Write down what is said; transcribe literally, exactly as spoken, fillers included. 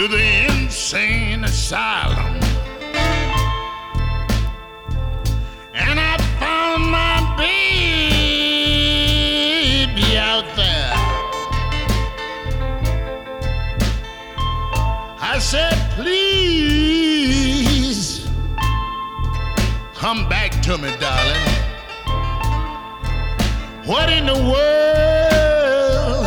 to the insane asylum. And I found my baby out there. I said, please come back to me, darling. What in the world